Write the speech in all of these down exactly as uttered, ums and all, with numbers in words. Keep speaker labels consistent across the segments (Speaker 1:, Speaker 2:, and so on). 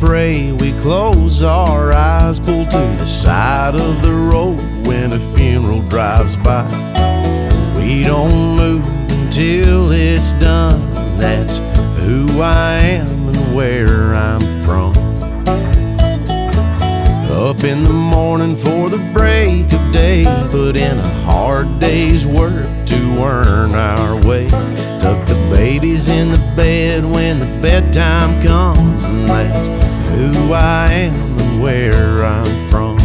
Speaker 1: pray, we close our eyes, pull to the side of the road when a funeral drives by. We don't move until it's done. That's who I am and where I'm from. Up in the morning for the break of day, put in a hard day's work to earn our way. Tuck the babies in the bed when the bedtime comes, and that's who I am and where I'm from.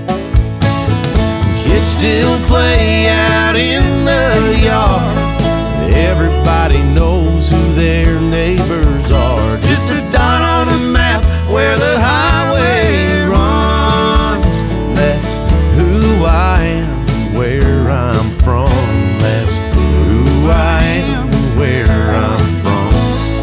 Speaker 1: Kids still play out in the yard. Everybody knows who their neighbors are. Just a dot on a map where the highway runs. That's who I am and where I'm from. That's who I am and where I'm from.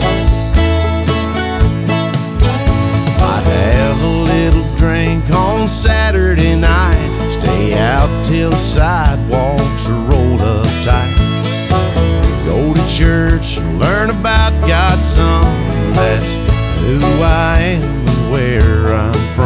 Speaker 1: I'd have a little drink on Saturday night, stay out till the sidewalks are rolled up tight. Go to church and learn about God's Son. That's who I am and where I'm from.